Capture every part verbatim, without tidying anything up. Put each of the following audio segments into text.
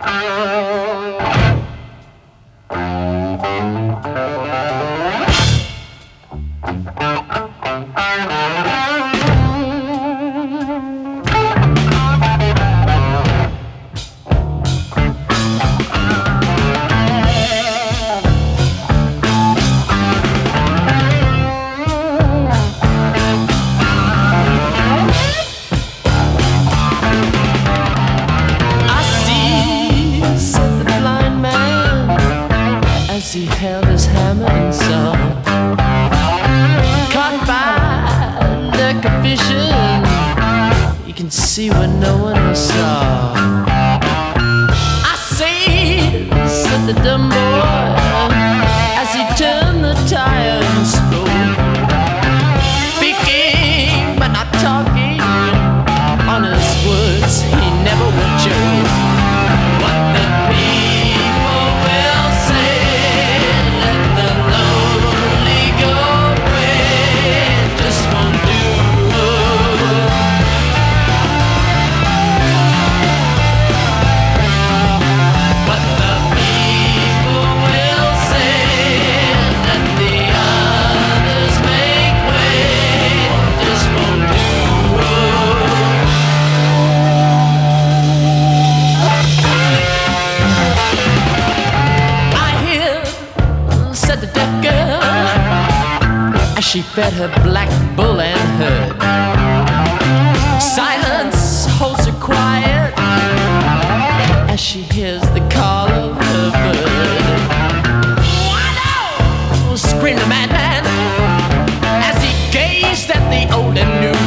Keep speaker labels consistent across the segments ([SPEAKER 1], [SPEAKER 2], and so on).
[SPEAKER 1] He held his hammer and saw, caught by liquor vision, he can see what no one else saw. I say, said the dumb boy, as he turned the tire and spoke, speaking but not talking, honest words he never would choke. What the people will say, she fed her black bull and herd. Silence holds her quiet as she hears the call of her bird. Whoa! Screamed the madman as he gazed at the old and new,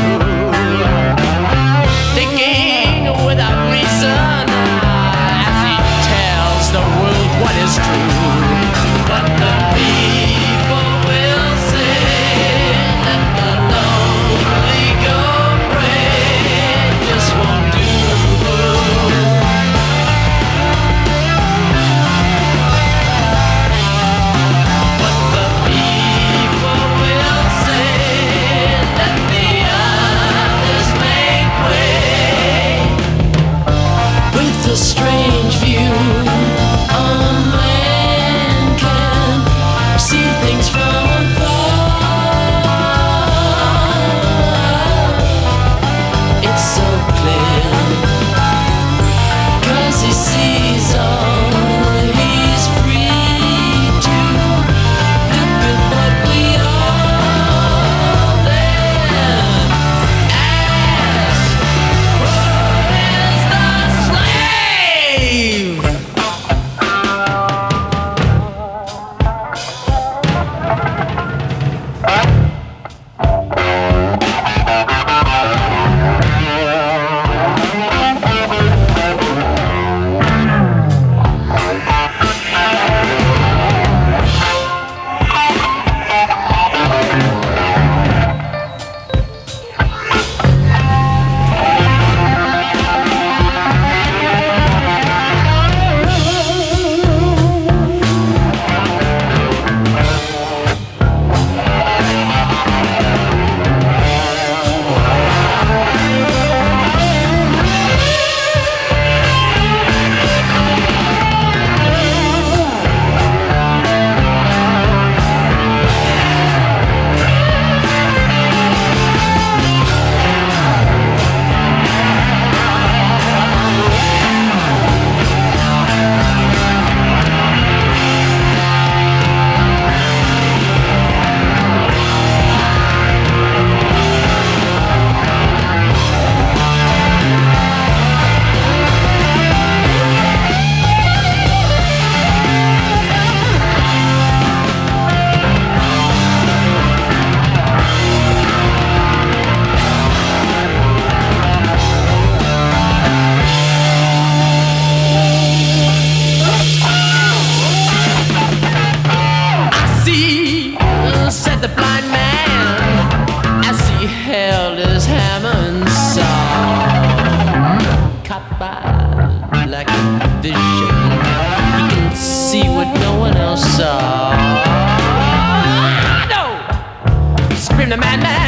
[SPEAKER 1] thinking without reason as he tells the world what is true. But the people will say, a strange view, a man can see things from afar. It's so clear, 'cause he sees all, he's free to look at what we are. Then ask, what is the slave? The madman